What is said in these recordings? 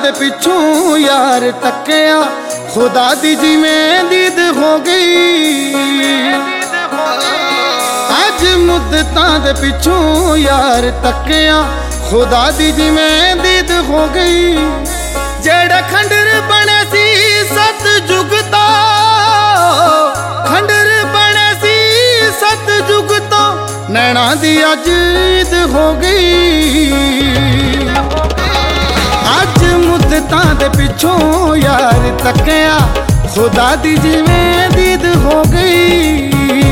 दे पिछों यार तकिया खुदा दी जिवें दीद हो गई। अज मुद्दतां दे पिछों यार तकिया खुदा दी जिवें दीद हो गई। जेड़ा खंडर बने सी सत जुगता, खंडर बने सी सत जुगता, नैना दी अज ईद हो गई। अज मुद्दतां दे पिछों यार तकिया खुदा दी जिवें दीद हो गई।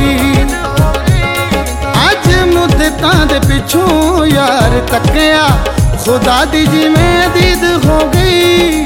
अज मुद्दतां दे पिछों यार तकिया खुदा दी जिवें दीद हो गई।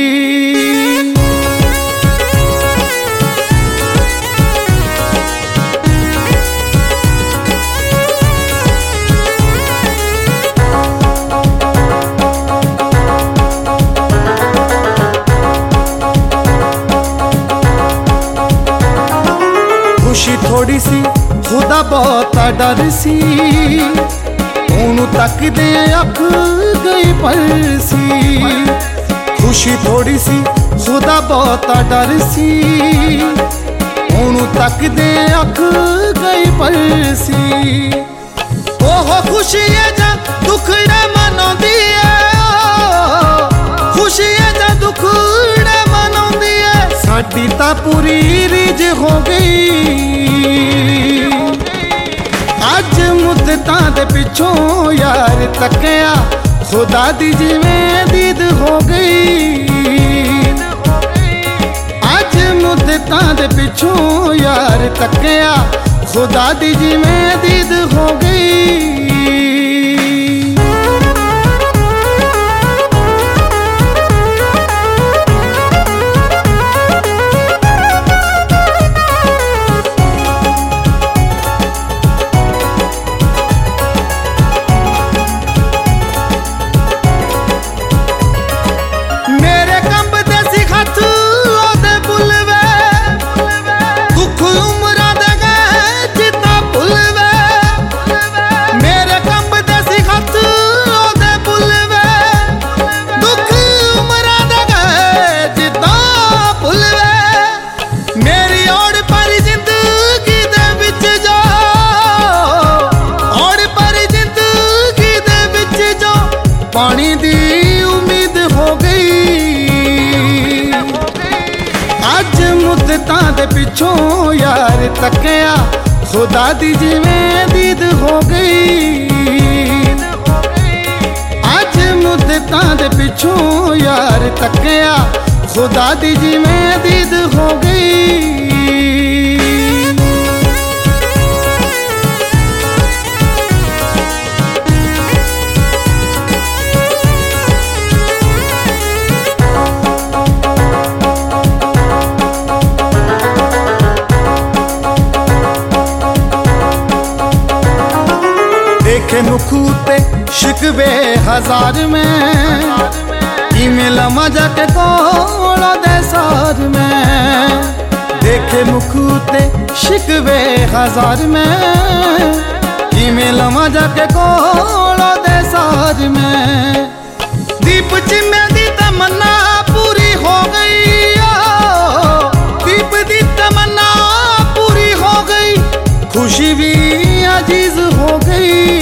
खुशी थोड़ी सी खुदा बहुता डर सी, ओनू तकदे अख गई परसी। खुशी थोड़ी सी खुदा बहुता डर सी, ओनू तकदे अख गई परसी। ओहो खुशी है जा दुखड़ा मनाउंदी है, खुशी है जा दुखड़ा मनाउंदी है, साडी तां पूरी रीज हो गई। अज मुद्दतां दे पिछों यार तकिया खुदा दी जिवें दीद हो गई। अज मुद्दतां दे पिछों यार तकिया खुदा दी जिवें दीद हो गई। पानी दी उम्मीद हो गई। अज मुद्दतां दे पिछों यार तकिया खुदा दी जिवें दीद हो गई। अज मुद्दतां दे पिछों यार तकिया खुदा दी जिवें दीद हो गई। देखे मुखूते शिकवे हजार में, किमें लमा जाके कोला दे सार में। देखे मुखूते शिकवे हजार में, किमें लमा जाके कोला दे सार में। दीप चिम्मे दी तमन्ना पूरी हो गई, दीप दी तमन्ना पूरी हो गई, खुशी भी अजीज हो गई।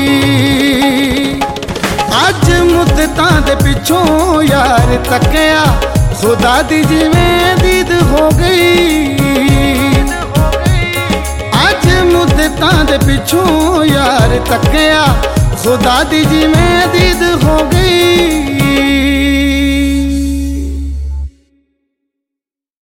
अज मुद्दतां दे पिछों यार तकिया खुदा दी जिवें दीद हो गई। अज मुद्दतां दे पिछों यार तकिया खुदा दी जिवें दीद हो गई।